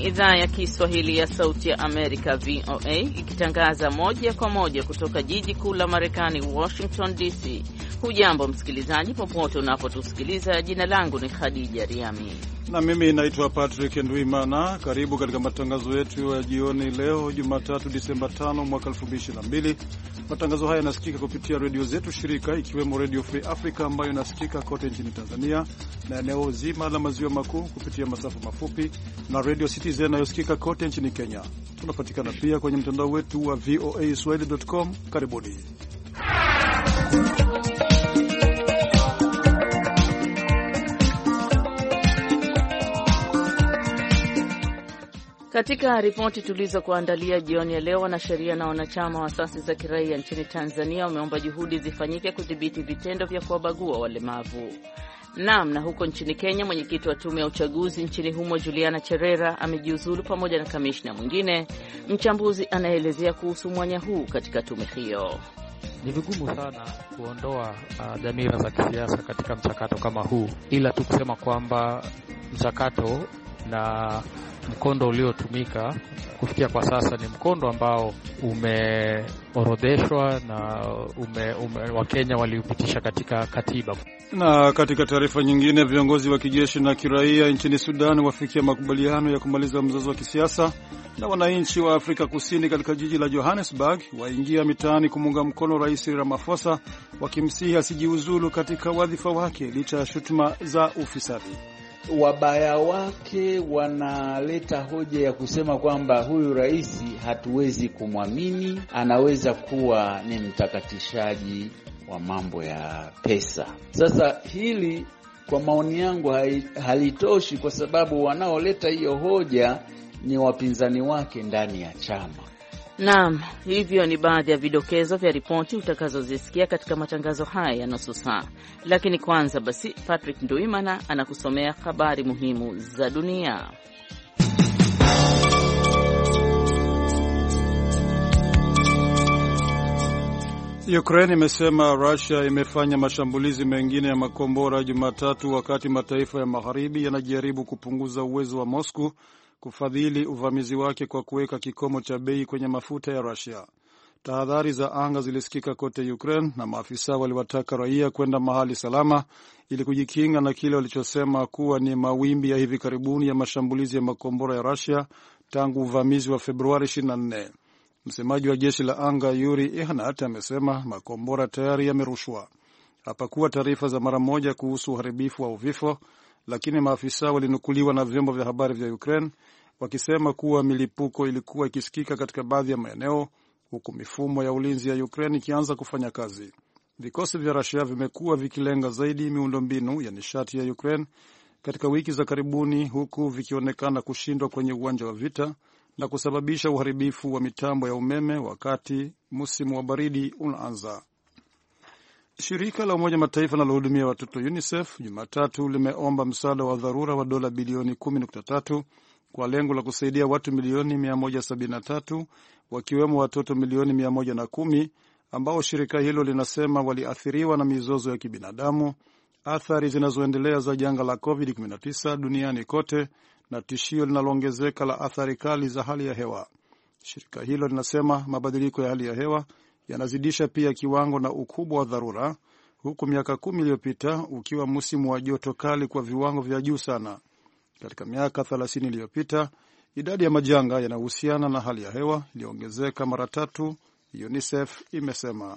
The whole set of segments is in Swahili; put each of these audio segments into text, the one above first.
ni idhaa ya Kiswahili ya Sauti ya Amerika, VOA, ikitangaza moja kwa moja kutoka jiji kuu la Marekani, Washington DC. Hujambo msikilizaji, popote unapotusikiliza. Jina langu ni Khadija Riami na mimi naitwa Patrick Ndwimana. Karibu katika matangazo yetu ya jioni leo Jumatatu Disemba 5 mwaka 2022. Matangazo haya yanasikika kupitia redio zetu shirika, ikiwemo Radio Free Africa ambayo inasikika kote nchini Tanzania na eneo zima la maziwa makuu kupitia masafa mafupi, na Radio Citizen inayosikika kote nchini Kenya. Tunapatikana pia kwenye mtandao wetu wa voaswahili.com. Karibuni. Katika ripoti tulizokuandalia jioni ya leo, wanasheria na wanachama wa asasi za kiraia nchini Tanzania wameomba juhudi zifanyike kudhibiti vitendo vya kuwabagua walemavu. Na huko nchini Kenya, mwenyekiti wa tume ya uchaguzi nchini humo Juliana Cherera amejiuzulu pamoja na kamishna mwingine. Mchambuzi anaelezea kuhusu mwanya huu katika tume hiyo. Ni vigumu sana kuondoa dhamira za kisiasa katika mchakato kama huu, ila tu kusema kwamba mchakato na mkondo uliotumika kufikia kwa sasa ni mkondo ambao umeorodheshwa na Wakenya waliupitisha katika katiba. Na katika taarifa nyingine, viongozi wa kijeshi na kiraia nchini Sudan wafikia makubaliano ya kumaliza mzozo wa kisiasa, na wananchi wa Afrika Kusini katika jiji la Johannesburg waingia mitaani kumunga mkono Rais Ramaphosa, wakimsihi asijiuzulu katika wadhifa wake licha ya shutuma za ufisadi. Wabaya wake wanaleta hoja ya kusema kwamba huyu rais hatuwezi kumwamini, anaweza kuwa ni mtakatishaji wa mambo ya pesa. Sasa hili kwa maoni yangu halitoshi, kwa sababu wanaoleta hiyo hoja ni wapinzani wake ndani ya chama. Naam, hivyo ni baadhi ya vidokezo vya ripoti utakazozisikia katika matangazo haya ya nusu saa. Lakini kwanza basi, Patrick Ndwimana anakusomea habari muhimu za dunia. Ukraine imesema Russia imefanya mashambulizi mengine ya makombora Jumatatu, wakati mataifa ya magharibi yanajaribu kupunguza uwezo wa Moscow kufadhili uvamizi wake kwa kuweka kikomo cha bei kwenye mafuta ya Russia. Tahadhari za anga zilisikika kote Ukraine, na maafisa waliwataka raia kwenda mahali salama ili kujikinga na kile walichosema kuwa ni mawimbi ya hivi karibuni ya mashambulizi ya makombora ya Russia tangu uvamizi wa Februari 24. Msemaji wa jeshi la anga Yuri Ihnat amesema makombora tayari yamerushwa. Hapakuwa taarifa za mara moja kuhusu uharibifu au vifo, lakini maafisa walinukuliwa na vyombo vya habari vya Ukraine wakisema kuwa milipuko ilikuwa ikisikika katika baadhi ya maeneo, huku mifumo ya ulinzi ya Ukraine ikianza kufanya kazi. Vikosi vya Russia vimekuwa vikilenga zaidi miundombinu ya nishati ya Ukraine katika wiki za karibuni, huku vikionekana kushindwa kwenye uwanja wa vita na kusababisha uharibifu wa mitambo ya umeme wakati msimu wa baridi unaanza. Shirika la Umoja Mataifa linalohudumia watoto UNICEF Jumatatu limeomba msaada wa dharura wa dola bilioni 10.3 kwa lengo la kusaidia watu milioni 173, wakiwemo watoto milioni 110 ambao shirika hilo linasema waliathiriwa na mizozo ya kibinadamu, athari zinazoendelea za janga la COVID-19 duniani kote, na tishio linaloongezeka la athari kali za hali ya hewa. Shirika hilo linasema mabadiliko ya hali ya hewa yanazidisha pia kiwango na ukubwa wa dharura, huku miaka 10 iliyopita ukiwa msimu wa joto kali kwa viwango vya juu sana. Katika miaka 30 iliyopita, idadi ya majanga yanayohusiana na hali ya hewa iliongezeka mara 3, UNICEF imesema.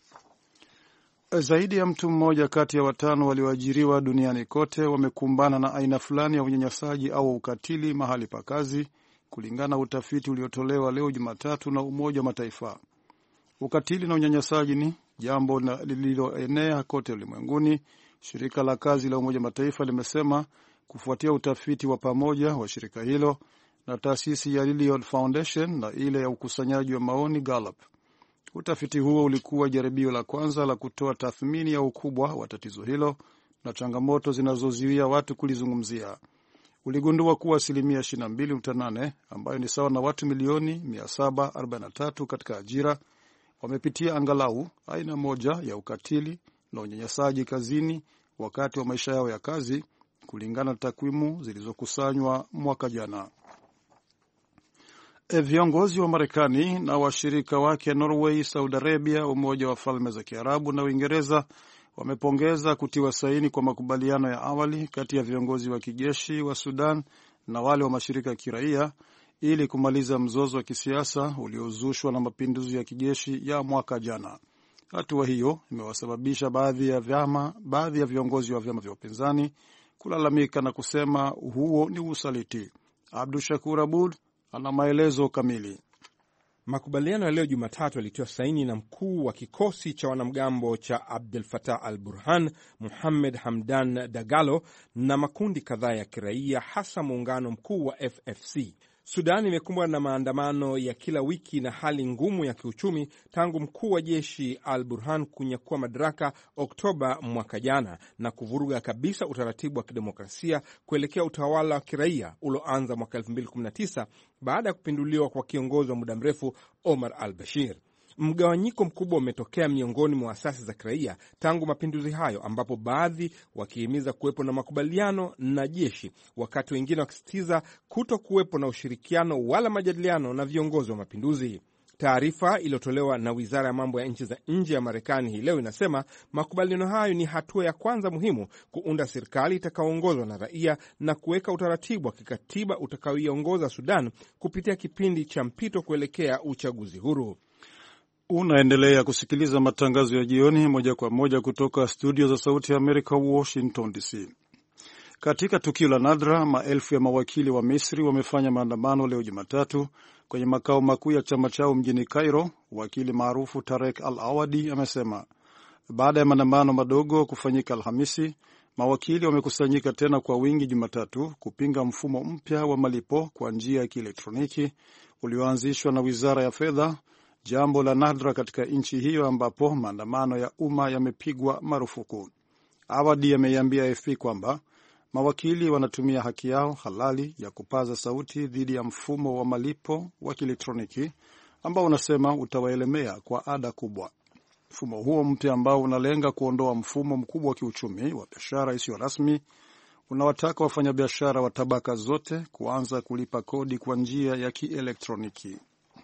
Zaidi ya mtu mmoja kati ya 5 walioajiriwa duniani kote wamekumbana na aina fulani ya unyanyasaji au ukatili mahali pa kazi, kulingana na utafiti uliotolewa leo Jumatatu na Umoja wa Mataifa. Ukatili na unyanyasaji ni jambo lililoenea kote ulimwenguni, shirika la kazi la Umoja Mataifa limesema, kufuatia utafiti wa pamoja wa shirika hilo na taasisi ya Lillian Foundation na ile ya ukusanyaji wa maoni Gallup. Utafiti huo ulikuwa jaribio la kwanza la kutoa tathmini ya ukubwa wa tatizo hilo na changamoto zinazozuia watu kulizungumzia. Uligundua kuwa 22.8, ambayo ni sawa na watu milioni 743 katika ajira, wamepitia angalau aina moja ya ukatili na unyanyasaji kazini wakati wa maisha yao ya kazi, kulingana na takwimu zilizokusanywa mwaka jana. Viongozi wa Marekani na washirika wake Norway, Saudi Arabia, Umoja wa Falme za Kiarabu na Uingereza wamepongeza kutiwa saini kwa makubaliano ya awali kati ya viongozi wa kijeshi wa Sudan na wale wa mashirika ya kiraia ili kumaliza mzozo wa kisiasa uliozushwa na mapinduzi ya kijeshi ya mwaka jana. Hatua hiyo imewasababisha baadhi ya viongozi wa vyama vya upinzani kulalamika na kusema huo ni usaliti. Abdu Shakur Abud ana maelezo kamili. Makubaliano ya leo Jumatatu yalitiwa saini na mkuu wa kikosi cha wanamgambo cha Abdel Fattah al-Burhan, Mohamed Hamdan Dagalo, na makundi kadhaa ya kiraia, hasa muungano mkuu wa FFC. Sudan imekumbwa na maandamano ya kila wiki na hali ngumu ya kiuchumi tangu mkuu wa jeshi al-Burhan kunyakua madaraka Oktoba mwaka jana na kuvuruga kabisa utaratibu wa kidemokrasia kuelekea utawala wa kiraia ulioanza mwaka 2019 baada ya kupinduliwa kwa kiongozi wa muda mrefu Omar al-Bashir. Mgawanyiko mkubwa umetokea miongoni mwa asasi za kiraia tangu mapinduzi hayo, ambapo baadhi wakihimiza kuwepo na makubaliano na jeshi, wakati wengine wakisitiza kuto kuwepo na ushirikiano wala majadiliano na viongozi wa mapinduzi. Taarifa iliyotolewa na Wizara ya Mambo ya Nchi za Nje ya Marekani hii leo inasema makubaliano hayo ni hatua ya kwanza muhimu kuunda serikali itakayoongozwa na raia na kuweka utaratibu wa kikatiba utakaoiongoza Sudan kupitia kipindi cha mpito kuelekea uchaguzi huru. Unaendelea kusikiliza matangazo ya jioni moja kwa moja kutoka studio za Sauti ya Amerika, Washington DC. Katika tukio la nadra, maelfu ya mawakili wa Misri wamefanya maandamano leo Jumatatu kwenye makao makuu ya chama chao mjini Cairo. Wakili maarufu Tarek Al-Awadi amesema baada ya maandamano madogo kufanyika Alhamisi, mawakili wamekusanyika tena kwa wingi Jumatatu kupinga mfumo mpya wa malipo kwa njia ya kielektroniki ulioanzishwa na Wizara ya Fedha, jambo la nadra katika nchi hiyo ambapo maandamano ya umma yamepigwa marufuku. Awadi ameiambia AFP kwamba mawakili wanatumia haki yao halali ya kupaza sauti dhidi ya mfumo wa malipo wa kielektroniki ambao unasema utawaelemea kwa ada kubwa. Mfumo huo mpya ambao unalenga kuondoa mfumo mkubwa wa kiuchumi wa biashara isiyo rasmi unawataka wafanyabiashara wa tabaka zote kuanza kulipa kodi kwa njia ya kielektroniki.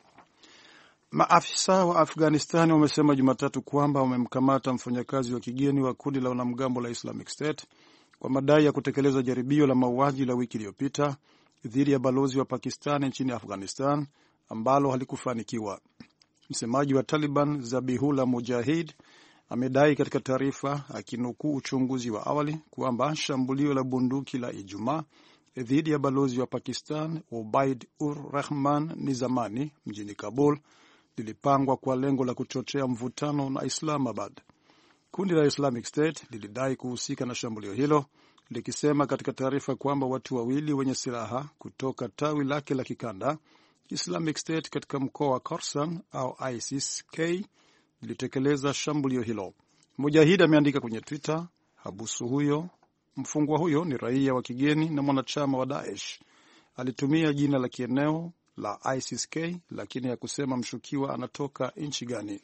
Maafisa wa Afghanistan wamesema Jumatatu kwamba wamemkamata mfanyakazi wa kigeni wa kundi la wanamgambo la Islamic State kwa madai ya kutekeleza jaribio la mauaji la wiki iliyopita dhidi ya balozi wa Pakistan nchini Afghanistan ambalo halikufanikiwa. Msemaji wa Taliban Zabihullah Mujahid amedai katika taarifa akinukuu uchunguzi wa awali kwamba shambulio la bunduki la Ijumaa dhidi ya balozi wa Pakistan Ubaid ur Rahman Nizamani mjini Kabul lilipangwa kwa lengo la kuchochea mvutano na Islamabad. Kundi la Islamic State lilidai kuhusika na shambulio hilo, likisema katika taarifa kwamba watu wawili wenye silaha kutoka tawi lake la kikanda Islamic State katika mkoa wa Khorasan au ISIS-K lilitekeleza shambulio hilo. Mujahid ameandika kwenye Twitter, mfungwa huyo ni raia wa kigeni na mwanachama wa Daesh. Alitumia jina la kieneo la ISIS-K lakini hakusema mshukiwa anatoka nchi gani.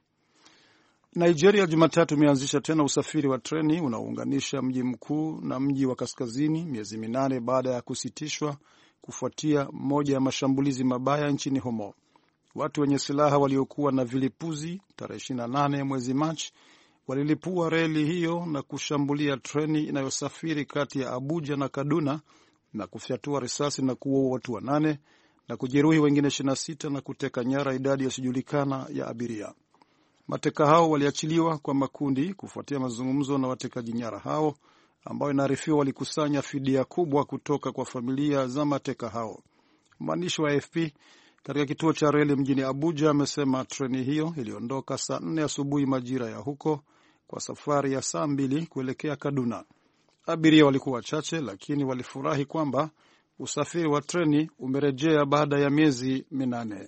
Nigeria Jumatatu imeanzisha tena usafiri wa treni unaounganisha mji mkuu na mji wa kaskazini miezi 8 baada ya kusitishwa kufuatia moja ya mashambulizi mabaya nchini humo. Watu wenye silaha waliokuwa na vilipuzi tarehe 28 mwezi Machi walilipua reli hiyo na kushambulia treni inayosafiri kati ya Abuja na Kaduna na kufyatua risasi na kuua watu 8 na kujeruhi wengine 26 na kuteka nyara idadi isiyojulikana ya abiria. Mateka hao waliachiliwa kwa makundi kufuatia mazungumzo na watekaji nyara hao ambao inaarifiwa walikusanya fidia kubwa kutoka kwa familia za mateka hao. Mwandishi wa AFP katika kituo cha reli mjini Abuja amesema treni hiyo iliondoka saa 4 asubuhi majira ya huko kwa safari ya saa 2 kuelekea Kaduna. Abiria walikuwa wachache lakini walifurahi kwamba usafiri wa treni umerejea baada ya miezi 8.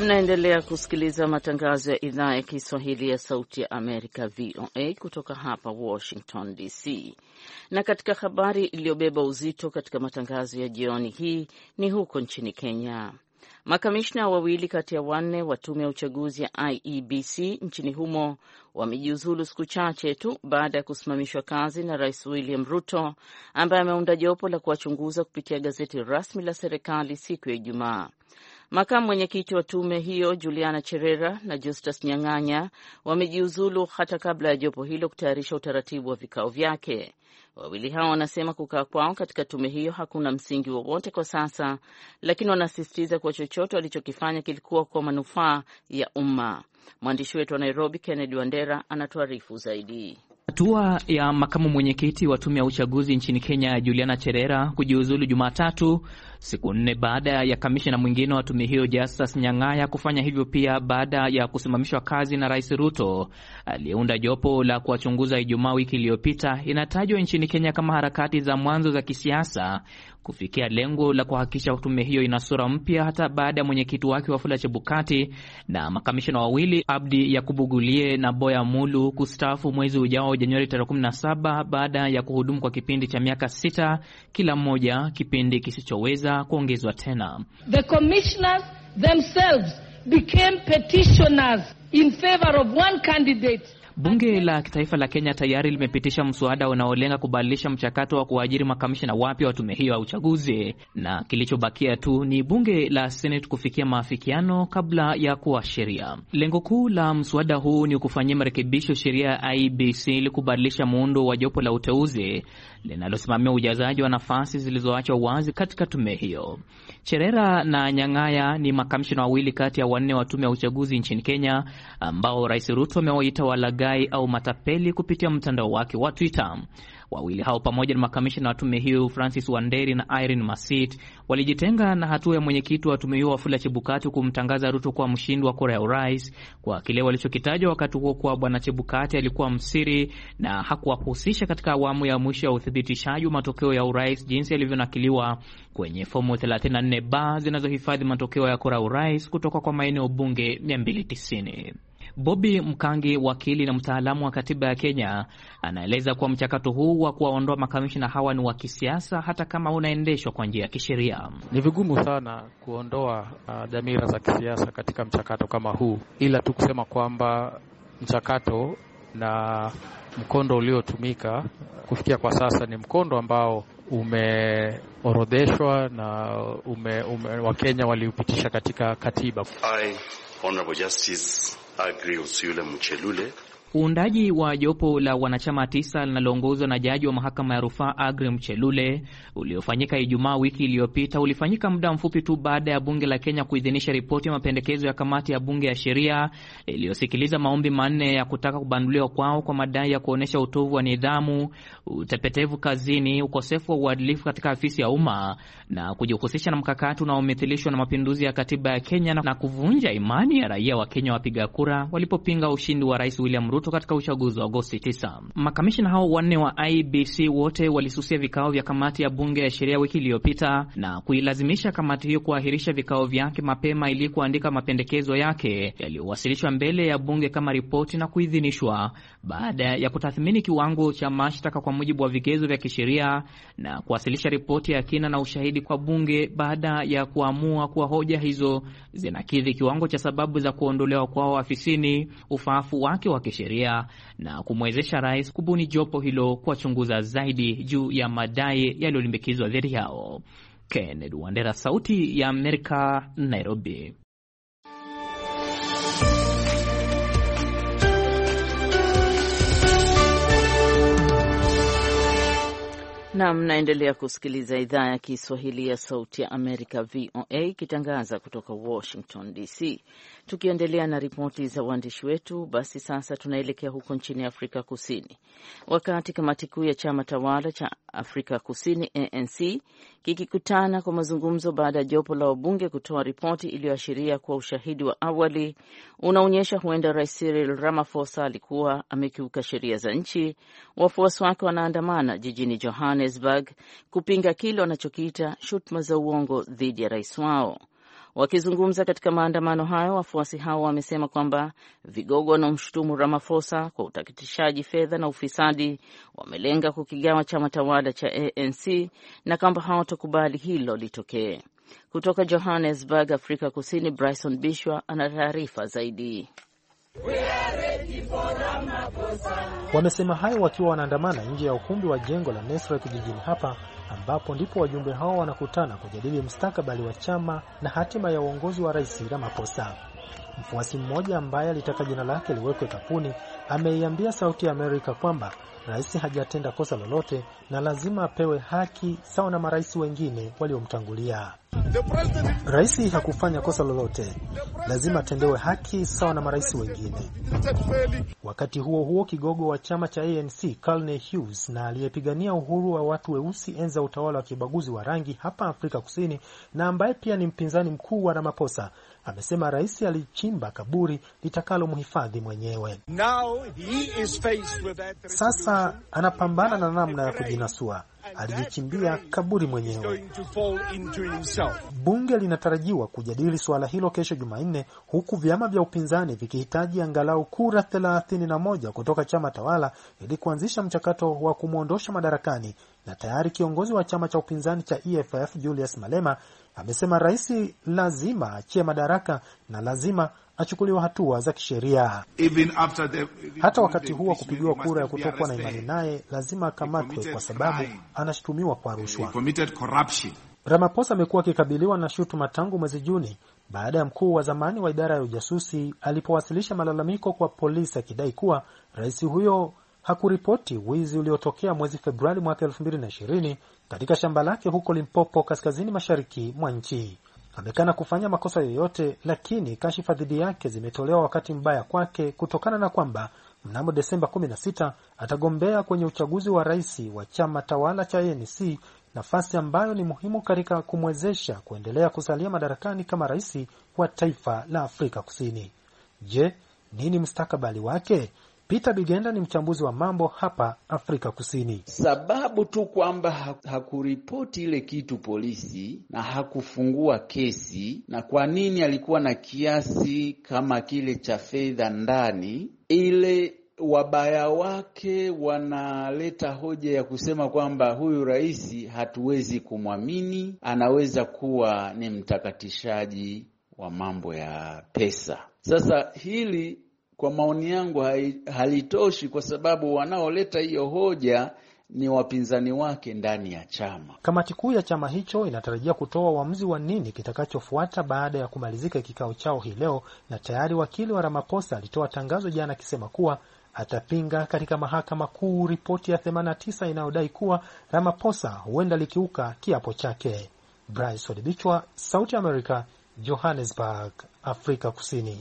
Mnaendelea kusikiliza matangazo ya idhaa ya Kiswahili ya Sauti ya Amerika, VOA, kutoka hapa Washington DC. Na katika habari iliyobeba uzito katika matangazo ya jioni hii ni huko nchini Kenya. Makamishna wawili kati ya 4 wa tume ya uchaguzi ya IEBC nchini humo wamejiuzulu siku chache tu baada ya kusimamishwa kazi na Rais William Ruto, ambaye ameunda jopo la kuwachunguza kupitia gazeti rasmi la serikali siku ya Ijumaa. Makamu mwenyekiti wa tume hiyo Juliana Cherera na Justus Nyang'anya wamejiuzulu hata kabla ya jopo hilo kutayarisha utaratibu wa vikao vyake. Wawili hao wanasema kukaa kwao katika tume hiyo hakuna msingi wowote kwa sasa, lakini wanasisitiza kuwa chochote walichokifanya kilikuwa kwa manufaa ya umma. Mwandishi wetu wa Nairobi Kennedy Wandera anatuarifu zaidi. Hatua ya makamu mwenyekiti wa tume ya uchaguzi nchini Kenya Juliana Cherera kujiuzulu Jumatatu, siku 4 baada ya kamishna mwingine wa tume hiyo Justus Nyang'aya kufanya hivyo pia baada ya kusimamishwa kazi na Rais Ruto aliyeunda jopo la kuwachunguza Ijumaa wiki iliyopita, inatajwa nchini Kenya kama harakati za mwanzo za kisiasa kufikia lengo la kuhakikisha tume hiyo ina sura mpya hata baada ya mwenyekiti wake Wafula Chebukati na makamishna wawili Abdi Yakubu Gulie na Boya Mulu kustaafu mwezi ujao Januari 17 baada ya kuhudumu kwa kipindi cha miaka 6 kila mmoja, kipindi kisichoweza kuongezwa tena. The commissioners themselves became petitioners in favor of one candidate. Bunge la kitaifa la Kenya tayari limepitisha mswada unaolenga kubadilisha mchakato wa kuajiri makamishna wapya wa tume hiyo ya uchaguzi, na kilichobakia tu ni bunge la Senate kufikia maafikiano kabla ya kuwa sheria. Lengo kuu la mswada huu ni kufanyia marekebisho sheria ya IEBC ili kubadilisha muundo wa jopo la uteuzi linalosimamia ujazaji wa nafasi zilizoachwa wazi katika tume hiyo. Cherera na Nyang'aya ni makamishna wawili kati ya 4 wa tume ya uchaguzi nchini Kenya ambao Rais Ruto amewaita walaghai au matapeli kupitia mtandao wake wa Twitter. Wawili hao pamoja na makamishna wa tume hiyo Francis Wanderi na Irene Masit walijitenga na hatua ya mwenyekiti wa tume hiyo Wafula Chebukati kumtangaza Ruto kuwa mshindi wa kura ya urais kwa kile walichokitaja wakati huo kuwa bwana Chebukati alikuwa msiri na hakuwahusisha katika awamu ya mwisho ya uthibitishaji wa matokeo ya urais jinsi yalivyonakiliwa kwenye fomu 34B zinazohifadhi matokeo ya kura ya urais kutoka kwa maeneo bunge 290. Bobby Mkangi, wakili na mtaalamu wa katiba ya Kenya, anaeleza kuwa mchakato huu wa kuwaondoa makamishna hawa ni wa kisiasa hata kama unaendeshwa kwa njia ya kisheria. Ni vigumu sana kuondoa dhamira za kisiasa katika mchakato kama huu, ila tu kusema kwamba mchakato na mkondo uliotumika kufikia kwa sasa ni mkondo ambao umeorodheshwa na Wakenya waliupitisha katika katiba. Honorable Justice agree with Yule Mchelule. Uundaji wa jopo la wanachama 9 linaloongozwa na jaji wa mahakama ya rufaa Aggrey Mchelule uliofanyika Ijumaa wiki iliyopita ulifanyika muda mfupi tu baada ya bunge la Kenya kuidhinisha ripoti ya mapendekezo ya kamati ya bunge ya sheria iliyosikiliza maombi 4 ya kutaka kubanduliwa kwao kwa madai ya kuonesha utovu wa nidhamu, utepetevu kazini, ukosefu wa uadilifu katika afisi ya umma na kujihusisha na mkakati unaomithilishwa na mapinduzi ya katiba ya Kenya na kuvunja imani ya raia wa Kenya wapiga kura walipopinga ushindi wa Rais William Ruto katika uchaguzi wa Agosti 9. Makamishna hao 4 wa IEBC wote walisusia vikao vya kamati ya bunge ya sheria wiki iliyopita na kuilazimisha kamati hiyo kuahirisha vikao vyake mapema ili kuandika mapendekezo yake yaliyowasilishwa mbele ya bunge kama ripoti na kuidhinishwa baada ya kutathmini kiwango cha mashtaka kwa mujibu wa vigezo vya kisheria na kuwasilisha ripoti ya kina na ushahidi kwa bunge baada ya kuamua kuwa hoja hizo zinakidhi kiwango cha sababu za kuondolewa kwao afisini, ufaafu wake wa kisheria na kumwezesha rais kubuni jopo hilo kuwachunguza zaidi juu ya madai yaliyolimbikizwa dhidi yao. Kennedy Wandera, Sauti ya Amerika, Nairobi. Na mnaendelea kusikiliza idhaa ya Kiswahili ya Sauti ya Amerika, VOA, ikitangaza kutoka Washington DC. Tukiendelea na ripoti za waandishi wetu, basi sasa tunaelekea huko nchini Afrika Kusini. Wakati kamati kuu ya chama tawala cha Afrika Kusini ANC kikikutana kwa mazungumzo baada ya jopo la wabunge kutoa ripoti iliyoashiria kuwa ushahidi wa awali unaonyesha huenda Rais Cyril Ramaphosa alikuwa amekiuka sheria za nchi, wafuasi wake wanaandamana jijini Johannesburg kupinga kile wanachokiita shutuma za uongo dhidi ya rais wao. Wakizungumza katika maandamano hayo, wafuasi hao wamesema kwamba vigogo wanaomshutumu Ramaphosa kwa utakatishaji fedha na ufisadi wamelenga kukigawa chama tawala cha ANC na kwamba hawatakubali hilo litokee. Kutoka Johannesburg, Afrika Kusini, Bryson Bishwa ana taarifa zaidi. Wamesema hayo wakiwa wanaandamana nje ya ukumbi wa jengo la Nasrec jijini hapa, ambapo ndipo wajumbe hao wanakutana kujadili mustakabali wa chama na hatima ya uongozi wa Rais Ramaphosa. Mfuasi mmoja ambaye alitaka jina lake liwekwe kapuni ameiambia Sauti ya Amerika kwamba rais hajatenda kosa lolote na lazima apewe haki sawa na marais wengine waliomtangulia. Rais hakufanya kosa lolote, lazima atendewe haki sawa na marais wengine. Wakati huo huo, kigogo wa chama cha ANC Carney Hughes na aliyepigania uhuru wa watu weusi enza utawala wa kibaguzi wa rangi hapa Afrika Kusini na ambaye pia ni mpinzani mkuu wa Ramaphosa amesema rais alichimba kaburi litakalomhifadhi mwenyewe. Sasa anapambana na namna ya kujinasua. Alijichimbia kaburi mwenyewe. Bunge linatarajiwa kujadili suala hilo kesho Jumanne, huku vyama vya upinzani vikihitaji angalau kura 31 kutoka chama tawala ili kuanzisha mchakato wa kumwondosha madarakani. Na tayari kiongozi wa chama cha upinzani cha EFF Julius Malema amesema rais lazima achie madaraka na lazima achukuliwa hatua za kisheria. Hata wakati huo kupigiwa kura ya kutokuwa na imani naye, lazima akamatwe kwa sababu anashutumiwa kwa rushwa. Ramaphosa amekuwa akikabiliwa na shutuma tangu mwezi Juni baada ya mkuu wa zamani wa idara ya ujasusi alipowasilisha malalamiko kwa polisi akidai kuwa rais huyo hakuripoti wizi uliotokea mwezi Februari mwaka 2020 katika shamba lake huko Limpopo, kaskazini mashariki mwa nchi. Amekana kufanya makosa yoyote, lakini kashifa dhidi yake zimetolewa wakati mbaya kwake kutokana na kwamba mnamo Desemba 16 atagombea kwenye uchaguzi wa rais wa chama tawala cha ANC, nafasi ambayo ni muhimu katika kumwezesha kuendelea kusalia madarakani kama rais wa taifa la Afrika Kusini. Je, nini mustakabali wake? Peter Bigenda ni mchambuzi wa mambo hapa Afrika Kusini. Sababu tu kwamba hakuripoti ile kitu polisi na hakufungua kesi, na kwa nini alikuwa na kiasi kama kile cha fedha ndani, ile wabaya wake wanaleta hoja ya kusema kwamba huyu rais hatuwezi kumwamini, anaweza kuwa ni mtakatishaji wa mambo ya pesa. Sasa hili kwa maoni yangu halitoshi, kwa sababu wanaoleta hiyo hoja ni wapinzani wake ndani ya chama. Kamati kuu ya chama hicho inatarajia kutoa uamuzi wa nini kitakachofuata baada ya kumalizika kikao chao hii leo, na tayari wakili wa Ramaphosa alitoa tangazo jana akisema kuwa atapinga katika mahakama kuu ripoti ya 89 inayodai kuwa Ramaphosa huenda likiuka kiapo chake. Bryce Odibichwa, Sauti ya Amerika, Johannesburg, Afrika Kusini.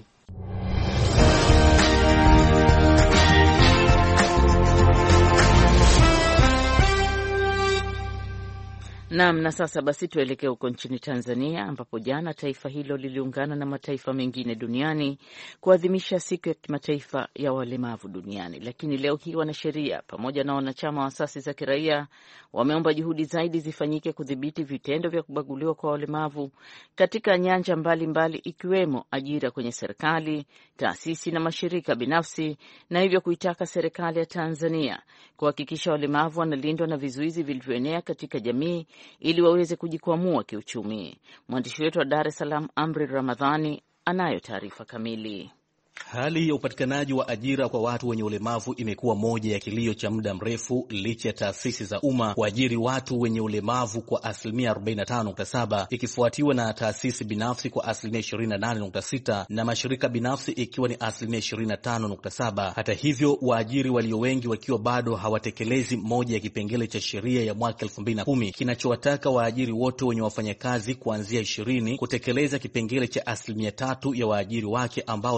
Naam, na sasa basi tuelekee huko nchini Tanzania, ambapo jana taifa hilo liliungana na mataifa mengine duniani kuadhimisha siku ya kimataifa ya walemavu duniani. Lakini leo hii wanasheria pamoja na wanachama wa asasi za kiraia wameomba juhudi zaidi zifanyike kudhibiti vitendo vya kubaguliwa kwa walemavu katika nyanja mbalimbali, ikiwemo ajira kwenye serikali, taasisi na mashirika binafsi, na hivyo kuitaka serikali ya Tanzania kuhakikisha walemavu wanalindwa na vizuizi vilivyoenea katika jamii ili waweze kujikwamua kiuchumi. Mwandishi wetu wa Dar es Salaam, Amri Ramadhani, anayo taarifa kamili. Hali ya upatikanaji wa ajira kwa watu wenye ulemavu imekuwa moja ya kilio cha muda mrefu, licha ya taasisi za umma kuajiri watu wenye ulemavu kwa asilimia 45.7, ikifuatiwa na taasisi binafsi kwa asilimia 28.6 na mashirika binafsi ikiwa ni asilimia 25.7. Hata hivyo, waajiri walio wengi wakiwa bado hawatekelezi moja ya kipengele cha sheria ya mwaka 2010 kinachowataka waajiri wote wenye wafanyakazi kuanzia 20 kutekeleza kipengele cha asilimia 3 ya waajiri wake ambao ni watu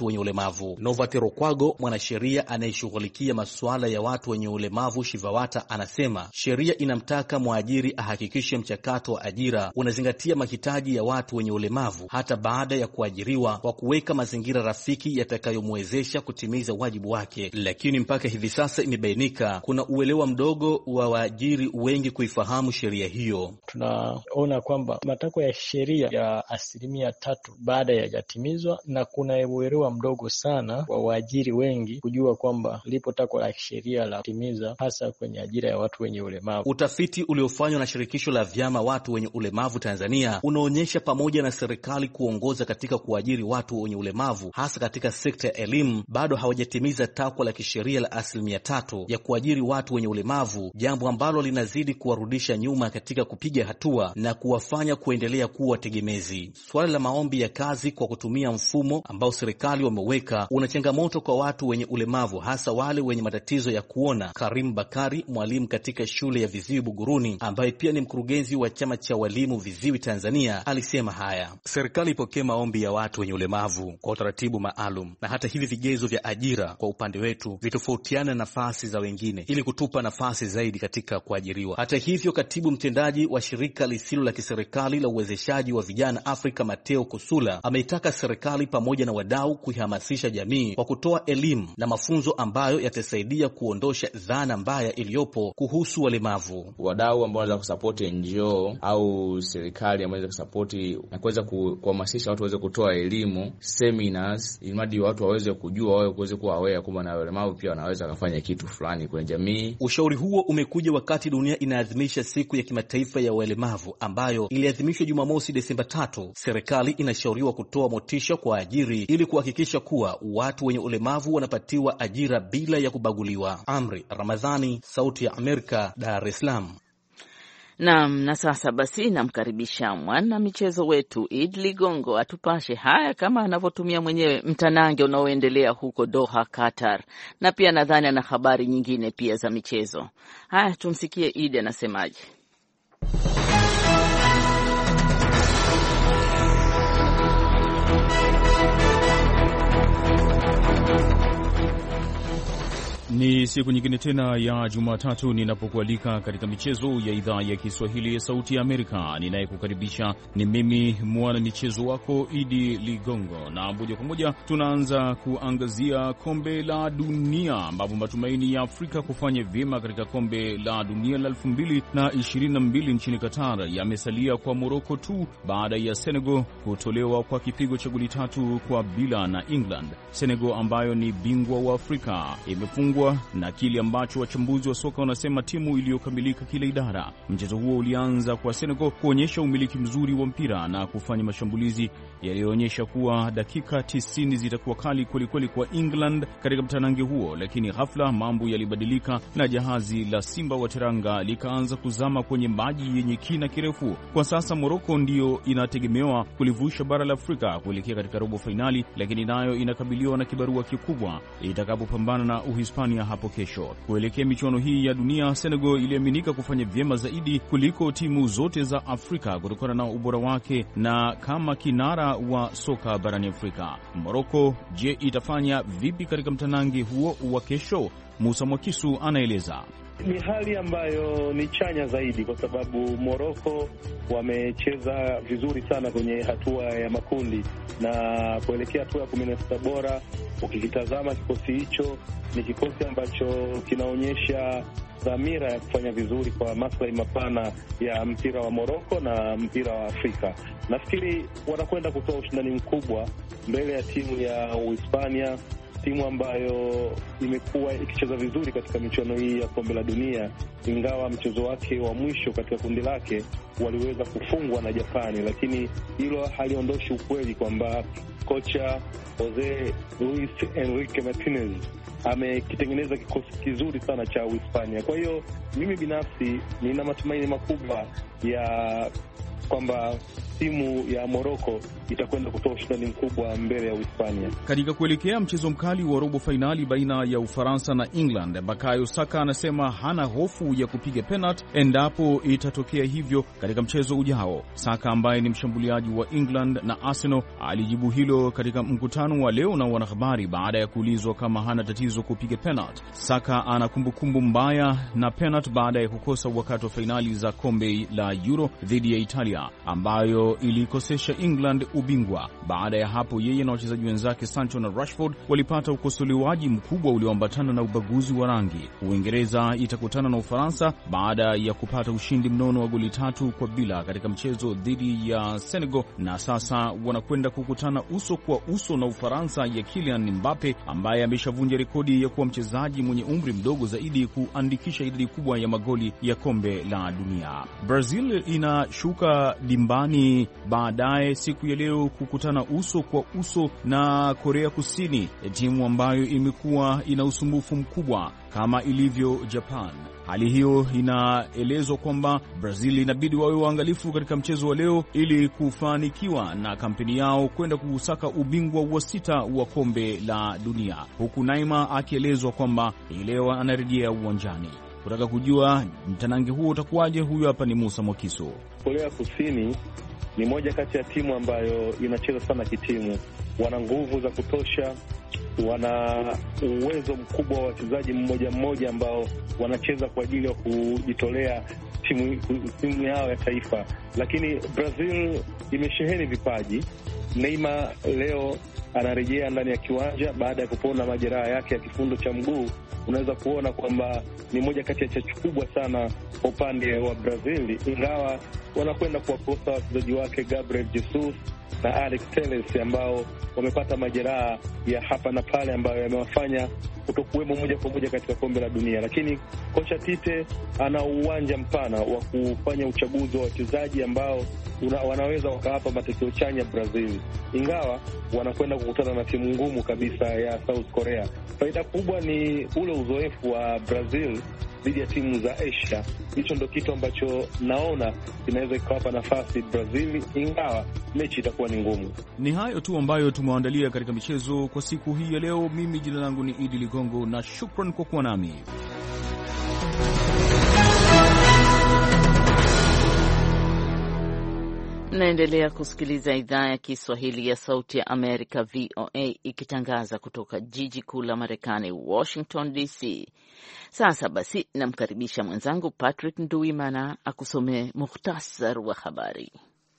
wenye ulemavu. Novatero Kwago, mwanasheria anayeshughulikia masuala ya watu wenye ulemavu Shivawata, anasema sheria inamtaka mwajiri ahakikishe mchakato wa ajira unazingatia mahitaji ya watu wenye ulemavu hata baada ya kuajiriwa, kwa kuweka mazingira rafiki yatakayomwezesha kutimiza wajibu wake. Lakini mpaka hivi sasa imebainika kuna uelewa mdogo wa waajiri wengi kuifahamu sheria hiyo. Tunaona kwamba matakwa ya sheria ya 3% baada ya yatimizwa, na kuna uelewa mdogo sana wa waajiri wengi kujua kwamba lipo takwa la sheria la kutimiza, hasa kwenye ajira ya watu wenye ulemavu. Utafiti uliofanywa na shirikisho la vyama watu wenye ulemavu Tanzania unaonyesha pamoja na serikali kuongoza katika kuajiri watu wenye ulemavu, hasa katika sekta ya elimu, bado hawajatimiza takwa la kisheria la 3% ya kuajiri watu wenye ulemavu, jambo ambalo linazidi kuwarudisha nyuma katika kupiga hatua na kuwafanya kuendelea kuwa tegemezi. Swala la maombi ya kazi kwa kutumia mfumo ambao serikali wameweka una changamoto kwa watu wenye ulemavu, hasa wale wenye matatizo ya kuona. Karim Bakari, mwalimu katika shule ya viziwi Buguruni, ambaye pia ni mkurugenzi wa chama cha walimu viziwi Tanzania, alisema haya: serikali ipokee maombi ya watu wenye ulemavu kwa utaratibu maalum, na hata hivi vigezo vya ajira kwa upande wetu vitofautiana nafasi za wengine ili kutupa nafasi zaidi katika kuajiriwa. Hata hivyo, katibu mtendaji wa shirika lisilo la kiserikali la uwezeshaji wa vijana Afrika Mateo Kusula ameitaka serikali pamoja na wadau kuihamasisha jamii kwa kutoa elimu na mafunzo ambayo yatasaidia kuondosha dhana mbaya iliyopo kuhusu walemavu. Wadau ambao wanaweza kusupport NGO au serikali ambayo inaweza kusupport na kuweza kuhamasisha watu waweze kutoa elimu, seminars, ili watu waweze kujua, waweze kuwa aware kwamba na walemavu pia wanaweza kufanya kitu fulani kwenye jamii. Ushauri huo umekuja wakati dunia inaadhimisha siku ya kimataifa ya walemavu ambayo iliadhimishwa Jumamosi Desemba 3. Serikali inashauriwa kutoa motisha kwa ajiri ili kuhakikisha kuwa watu wenye ulemavu wanapatiwa ajira bila ya kubaguliwa. Amri Ramadhani, Sauti ya Amerika, Dar es Salaam. Naam, na sasa basi namkaribisha mwana michezo wetu Idi Ligongo atupashe haya kama anavyotumia mwenyewe mtanange unaoendelea huko Doha, Qatar, na pia nadhani ana habari nyingine pia za michezo. Haya, tumsikie Idi anasemaje. Ni siku nyingine tena ya Jumatatu ninapokualika katika michezo ya idhaa ya Kiswahili ya Sauti ya Amerika. Ninayekukaribisha ni mimi mwana michezo wako Idi Ligongo, na moja kwa moja tunaanza kuangazia kombe la dunia, ambapo matumaini ya Afrika kufanya vyema katika kombe la dunia la 2022 nchini Qatar yamesalia kwa Morocco tu baada ya Senegal kutolewa kwa kipigo cha goli 3-0 na England. Senegal ambayo ni bingwa wa Afrika imefungwa na kile ambacho wachambuzi wa soka wanasema timu iliyokamilika kila idara. Mchezo huo ulianza kwa Senegal kuonyesha umiliki mzuri wa mpira na kufanya mashambulizi yaliyoonyesha kuwa dakika 90 zitakuwa kali kwelikweli kwa England katika mtanange huo, lakini ghafla mambo yalibadilika na jahazi la Simba wa Teranga likaanza kuzama kwenye maji yenye kina kirefu. Kwa sasa Morocco ndiyo inategemewa kulivusha bara la Afrika kuelekea katika robo finali, lakini nayo inakabiliwa na kibarua kikubwa itakapopambana na Uhispania hapo kesho. Kuelekea michuano hii ya dunia, Senegal iliaminika kufanya vyema zaidi kuliko timu zote za Afrika kutokana na ubora wake na kama kinara wa soka barani Afrika. Morocco, je, itafanya vipi katika mtanange huo wa kesho? Musa Mwakisu anaeleza. Ni hali ambayo ni chanya zaidi kwa sababu Morocco wamecheza vizuri sana kwenye hatua ya makundi na kuelekea hatua ya 16 bora. Ukikitazama kikosi hicho ni kikosi ambacho kinaonyesha dhamira ya kufanya vizuri kwa maslahi mapana ya mpira wa Morocco na mpira wa Afrika. Nafikiri wanakwenda kutoa ushindani mkubwa mbele ya timu ya Uhispania, timu ambayo imekuwa ikicheza vizuri katika michuano hii ya kombe la dunia, ingawa mchezo wake wa mwisho katika kundi lake waliweza kufungwa na Japani, lakini hilo haliondoshi ukweli kwamba kocha Jose Luis Enrique Martinez amekitengeneza kikosi kizuri sana cha Uhispania. Kwa hiyo mimi binafsi nina matumaini makubwa ya kwamba timu ya Morocco itakwenda kutoa ushindani mkubwa mbele ya Uhispania. Katika kuelekea mchezo mkali wa robo fainali baina ya Ufaransa na England, Bukayo Saka anasema hana hofu ya kupiga penalti endapo itatokea hivyo katika mchezo ujao. Saka ambaye ni mshambuliaji wa England na Arsenal alijibu hilo katika mkutano wa leo na wanahabari baada ya kuulizwa kama hana tatizo kupiga penalti. Saka ana kumbukumbu mbaya na penalti baada ya kukosa wakati wa fainali za kombe la Euro dhidi ya Italia ambayo ilikosesha England ubingwa. Baada ya hapo, yeye na wachezaji wenzake Sancho na Rashford walipata ukosolewaji mkubwa ulioambatana na ubaguzi wa rangi. Uingereza itakutana na Ufaransa baada ya kupata ushindi mnono wa goli 3-0 katika mchezo dhidi ya Senegal, na sasa wanakwenda kukutana uso kwa uso na Ufaransa ya Kylian Mbappe ambaye ameshavunja rekodi ya kuwa mchezaji mwenye umri mdogo zaidi kuandikisha idadi kubwa ya magoli ya kombe la dunia. Brazil inashuka dimbani baadaye siku ya leo kukutana uso kwa uso na Korea Kusini, timu ambayo imekuwa ina usumbufu mkubwa kama ilivyo Japan. Hali hiyo inaelezwa kwamba Brazil inabidi wawe waangalifu katika mchezo wa leo ili kufanikiwa na kampeni yao kwenda kusaka ubingwa wa 6 wa kombe la dunia, huku Neymar akielezwa kwamba leo anarejea uwanjani. Kutaka kujua mtanange huo utakuwaje, huyo hapa ni Musa Mwakiso. Korea Kusini ni moja kati ya timu ambayo inacheza sana kitimu. Wana nguvu za kutosha, wana uwezo mkubwa wa wachezaji mmoja mmoja ambao wanacheza kwa ajili ya kujitolea timu yao ya taifa. Lakini Brazil imesheheni vipaji. Neymar leo anarejea ndani ya kiwanja baada ya kupona majeraha yake ya kifundo cha mguu. Unaweza kuona kwamba ni moja kati ya chachu kubwa sana kwa upande wa Brazil, ingawa wanakwenda kuwakosa wachezaji wake Gabriel Jesus na Alex Telles ambao wamepata majeraha ya hapa na pale ambayo yamewafanya kutokuwemo moja kwa moja katika kombe la dunia. Lakini kocha Tite ana uwanja mpana wa kufanya uchaguzi wa wachezaji ambao wanaweza wakawapa matokeo chanya Brazil, ingawa wanakwenda kukutana na timu ngumu kabisa ya South Korea. Faida kubwa ni ule uzoefu wa Brazil dhidi ya timu za Asia. Hicho ndio kitu ambacho naona inaweza ikawapa nafasi Brazil, ingawa mechi itakuwa ni ngumu. Ni hayo tu ambayo tumewaandalia katika michezo kwa siku hii ya leo. Mimi jina langu ni Idi Ligongo na shukran kwa kuwa nami. Mnaendelea kusikiliza idhaa ya Kiswahili ya Sauti ya Amerika, VOA, ikitangaza kutoka jiji kuu la Marekani, Washington DC. Sasa basi, namkaribisha mwenzangu Patrick Nduwimana akusomee muhtasar wa habari.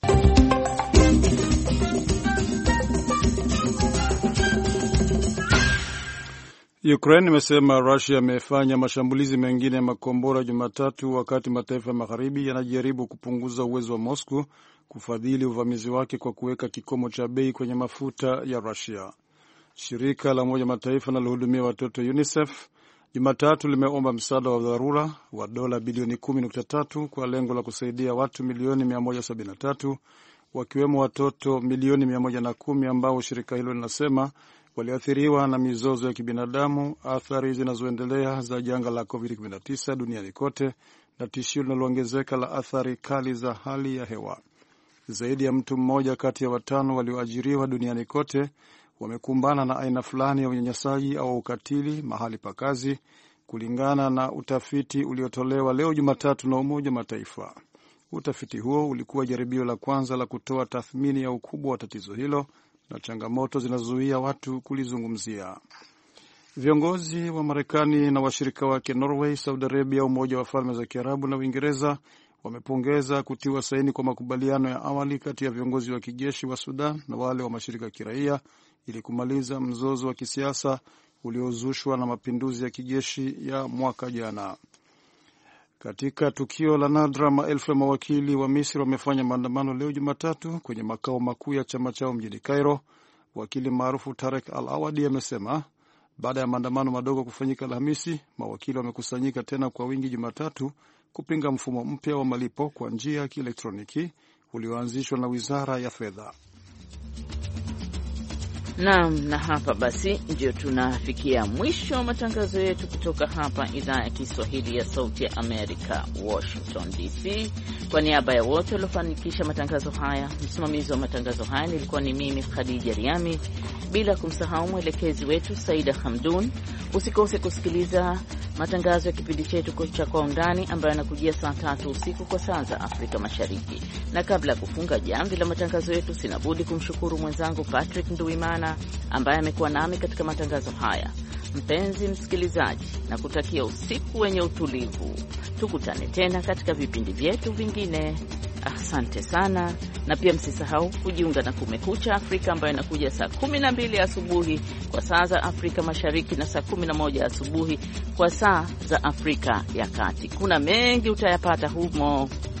Ukraine imesema Russia imefanya mashambulizi mengine ya makombora Jumatatu, wakati mataifa ya magharibi yanajaribu kupunguza uwezo wa Moscow kufadhili uvamizi wake kwa kuweka kikomo cha bei kwenye mafuta ya Russia. Shirika la Umoja Mataifa linalohudumia watoto UNICEF Jumatatu limeomba msaada wa dharura wa dola bilioni 10.3 kwa lengo la kusaidia watu milioni 173, wakiwemo watoto milioni 110 ambao shirika hilo linasema waliathiriwa na mizozo ya kibinadamu, athari zinazoendelea za janga la COVID-19 duniani kote na tishio linaloongezeka la athari kali za hali ya hewa. Zaidi ya mtu mmoja kati ya 5 walioajiriwa duniani kote wamekumbana na aina fulani ya unyanyasaji au ukatili mahali pa kazi, kulingana na utafiti uliotolewa leo Jumatatu na Umoja wa Mataifa. Utafiti huo ulikuwa jaribio la kwanza la kutoa tathmini ya ukubwa wa tatizo hilo na changamoto zinazozuia watu kulizungumzia. Viongozi wa Marekani na washirika wake Norway, Saudi Arabia, Umoja wa Falme za Kiarabu na Uingereza wamepongeza kutiwa saini kwa makubaliano ya awali kati ya viongozi wa kijeshi wa Sudan na wale wa mashirika ya kiraia ili kumaliza mzozo wa kisiasa uliozushwa na mapinduzi ya kijeshi ya mwaka jana. Katika tukio la nadra, maelfu ya mawakili wa Misri wamefanya maandamano leo Jumatatu kwenye makao makuu ya chama chao mjini Cairo. Wakili maarufu Tarek Al-Awadi amesema baada ya maandamano madogo kufanyika Alhamisi, mawakili wamekusanyika tena kwa wingi Jumatatu kupinga mfumo mpya wa malipo kwa njia ya kielektroniki ulioanzishwa na Wizara ya Fedha. Naam, na hapa basi ndio tunafikia mwisho wa matangazo yetu kutoka hapa idhaa ya Kiswahili ya Sauti ya Amerika, Washington DC. Kwa niaba ya wote waliofanikisha matangazo haya, msimamizi wa matangazo haya nilikuwa ni mimi Khadija Riami, bila kumsahau mwelekezi wetu Saida Hamdun. Usikose kusikiliza matangazo ya kipindi chetu cha Kwa Undani ambayo yanakujia saa 3 usiku kwa saa za Afrika Mashariki. Na kabla ya kufunga jamvi la matangazo yetu, sinabudi kumshukuru mwenzangu Patrick Nduwimana ambaye amekuwa nami katika matangazo haya. Mpenzi msikilizaji, na kutakia usiku wenye utulivu. Tukutane tena katika vipindi vyetu vingine. Asante sana, na pia msisahau kujiunga na Kumekucha Afrika ambayo inakuja saa 12 asubuhi kwa saa za Afrika Mashariki na saa 11 asubuhi kwa saa za Afrika ya Kati. Kuna mengi utayapata humo.